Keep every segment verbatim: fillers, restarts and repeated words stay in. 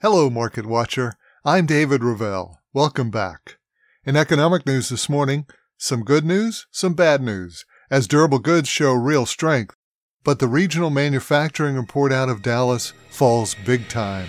Hello, Market Watcher. I'm David Ravel. Welcome back. In economic news this morning, some good news, some bad news, as durable goods show real strength, but the regional manufacturing report out of Dallas falls big time.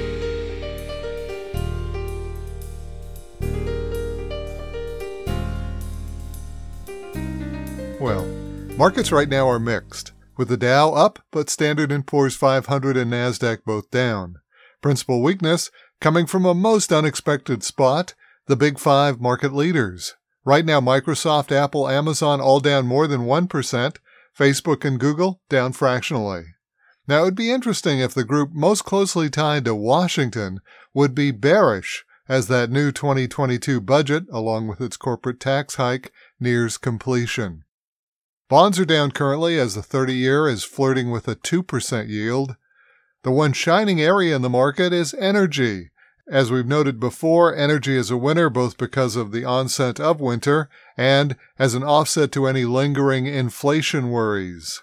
Well, markets right now are mixed, with the Dow up, but Standard and Poor's five hundred and NASDAQ both down. Principal weakness coming from a most unexpected spot, the big five market leaders. Right now, Microsoft, Apple, Amazon all down more than one percent, Facebook and Google down fractionally. Now, it would be interesting if the group most closely tied to Washington would be bearish as that new twenty twenty-two budget, along with its corporate tax hike, nears completion. Bonds are down currently as the thirty-year is flirting with a two percent yield. The one shining area in the market is energy. As we've noted before, energy is a winner both because of the onset of winter and as an offset to any lingering inflation worries.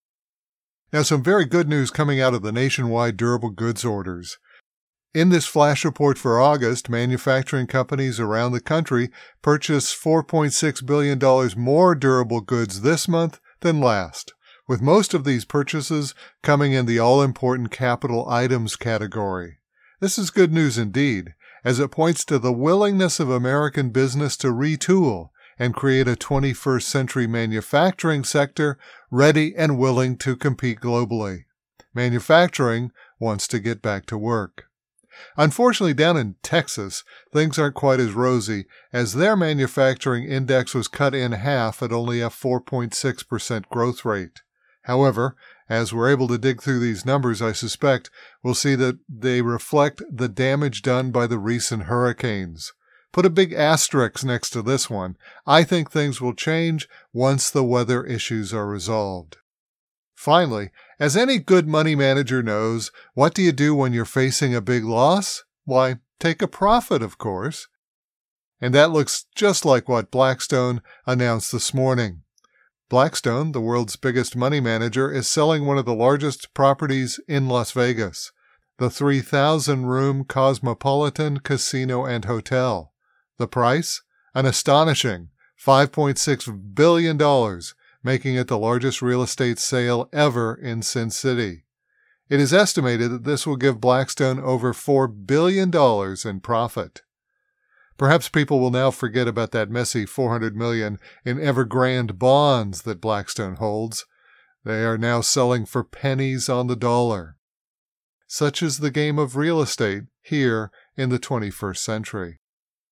Now, some very good news coming out of the nationwide durable goods orders. In this flash report for August, manufacturing companies around the country purchased four point six billion dollars more durable goods this month than last, with most of these purchases coming in the all-important capital items category. This is good news indeed, as it points to the willingness of American business to retool and create a twenty-first century manufacturing sector ready and willing to compete globally. Manufacturing wants to get back to work. Unfortunately, down in Texas, things aren't quite as rosy, as their manufacturing index was cut in half at only a four point six percent growth rate. However, as we're able to dig through these numbers, I suspect we'll see that they reflect the damage done by the recent hurricanes. Put a big asterisk next to this one. I think things will change once the weather issues are resolved. Finally, as any good money manager knows, what do you do when you're facing a big loss? Why, take a profit, of course. And that looks just like what Blackstone announced this morning. Blackstone, the world's biggest money manager, is selling one of the largest properties in Las Vegas, the three thousand room Cosmopolitan Casino and Hotel. The price? An astonishing five point six billion dollars, making it the largest real estate sale ever in Sin City. It is estimated that this will give Blackstone over four billion dollars in profit. Perhaps people will now forget about that messy four hundred million dollars in Evergrande bonds that Blackstone holds. They are now selling for pennies on the dollar. Such is the game of real estate here in the twenty-first century.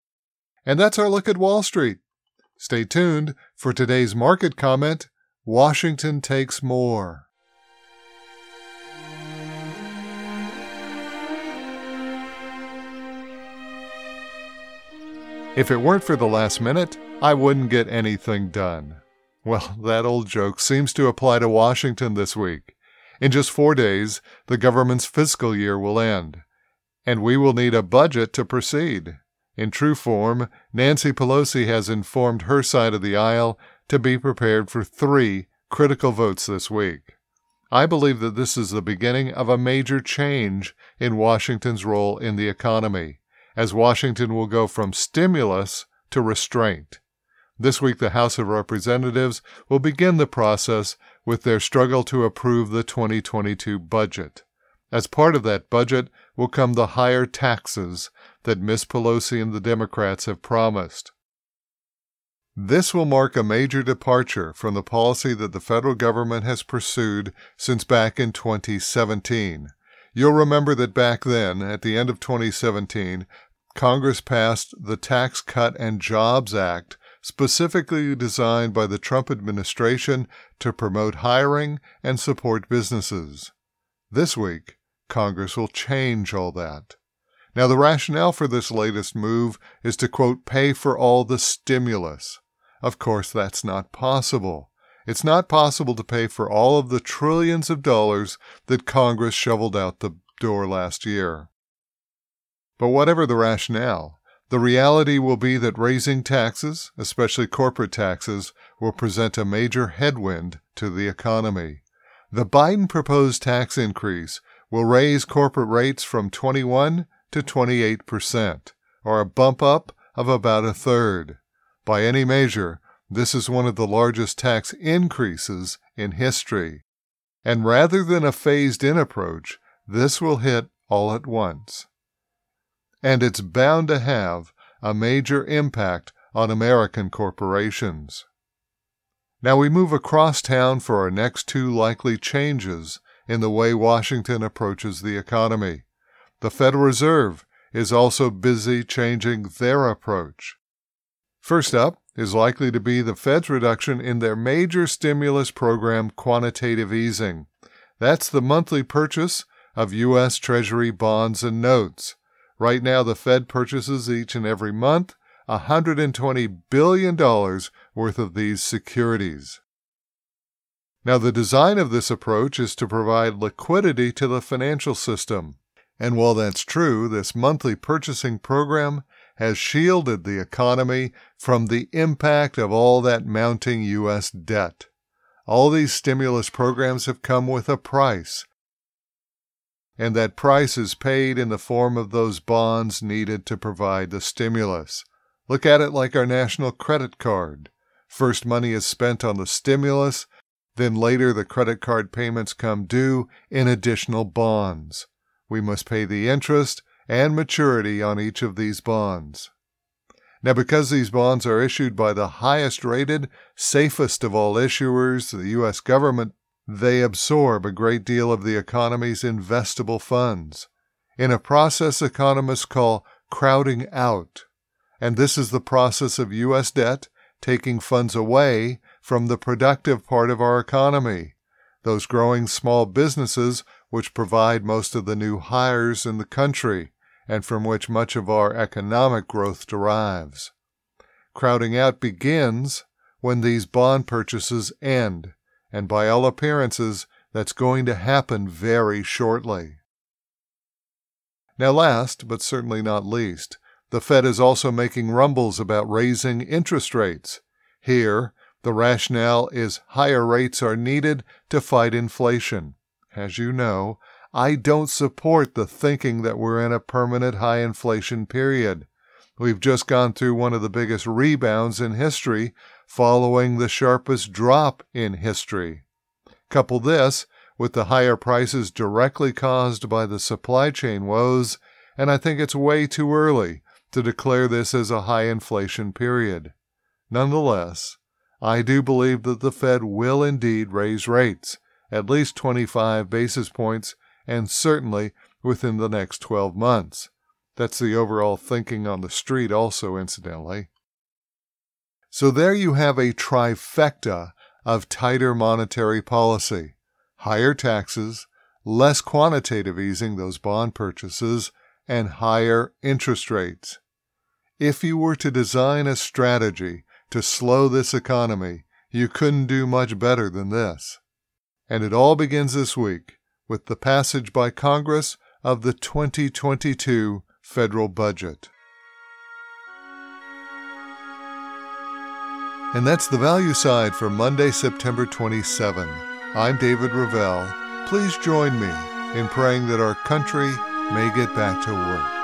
And that's our look at Wall Street. Stay tuned for today's market comment, Washington takes more. If it weren't for the last minute, I wouldn't get anything done. Well, that old joke seems to apply to Washington this week. In just four days, the government's fiscal year will end, and we will need a budget to proceed. In true form, Nancy Pelosi has informed her side of the aisle to be prepared for three critical votes this week. I believe that this is the beginning of a major change in Washington's role in the economy, as Washington will go from stimulus to restraint. This week, the House of Representatives will begin the process with their struggle to approve the twenty twenty-two budget. As part of that budget will come the higher taxes that Miz Pelosi and the Democrats have promised. This will mark a major departure from the policy that the federal government has pursued since back in twenty seventeen. You'll remember that back then, at the end of twenty seventeen, Congress passed the Tax Cut and Jobs Act, specifically designed by the Trump administration to promote hiring and support businesses. This week, Congress will change all that. Now, the rationale for this latest move is to, quote, pay for all the stimulus. Of course, that's not possible. It's not possible to pay for all of the trillions of dollars that Congress shoveled out the door last year. But whatever the rationale, the reality will be that raising taxes, especially corporate taxes, will present a major headwind to the economy. The Biden proposed tax increase will raise corporate rates from twenty-one to twenty-eight percent, or a bump up of about a third. By any measure, this is one of the largest tax increases in history. And rather than a phased-in approach, this will hit all at once. And it's bound to have a major impact on American corporations. Now we move across town for our next two likely changes in the way Washington approaches the economy. The Federal Reserve is also busy changing their approach. First up is likely to be the Fed's reduction in their major stimulus program, quantitative easing. That's the monthly purchase of U S Treasury bonds and notes. Right now, the Fed purchases each and every month one hundred twenty billion dollars worth of these securities. Now, the design of this approach is to provide liquidity to the financial system. And while that's true, this monthly purchasing program has shielded the economy from the impact of all that mounting U S debt. All these stimulus programs have come with a price, and that price is paid in the form of those bonds needed to provide the stimulus. Look at it like our national credit card. First, money is spent on the stimulus, then later the credit card payments come due in additional bonds. We must pay the interest and maturity on each of these bonds. Now, because these bonds are issued by the highest-rated, safest of all issuers, the U S government, they absorb a great deal of the economy's investable funds, in a process economists call crowding out. And this is the process of U S debt taking funds away from the productive part of our economy, those growing small businesses which provide most of the new hires in the country and from which much of our economic growth derives. Crowding out begins when these bond purchases end, and by all appearances, that's going to happen very shortly. Now last, but certainly not least, the Fed is also making rumbles about raising interest rates. Here, the rationale is higher rates are needed to fight inflation. As you know, I don't support the thinking that we're in a permanent high inflation period. We've just gone through one of the biggest rebounds in history, following the sharpest drop in history. Couple this with the higher prices directly caused by the supply chain woes, and I think it's way too early to declare this as a high inflation period. Nonetheless, I do believe that the Fed will indeed raise rates, at least twenty-five basis points, and certainly within the next twelve months. That's the overall thinking on the street also, incidentally. So there you have a trifecta of tighter monetary policy: higher taxes, less quantitative easing, those bond purchases, and higher interest rates. If you were to design a strategy to slow this economy, you couldn't do much better than this. And it all begins this week with the passage by Congress of the twenty twenty-two federal budget. And that's the Value Side for Monday, September twenty-seventh. I'm David Ravel. Please join me in praying that our country may get back to work.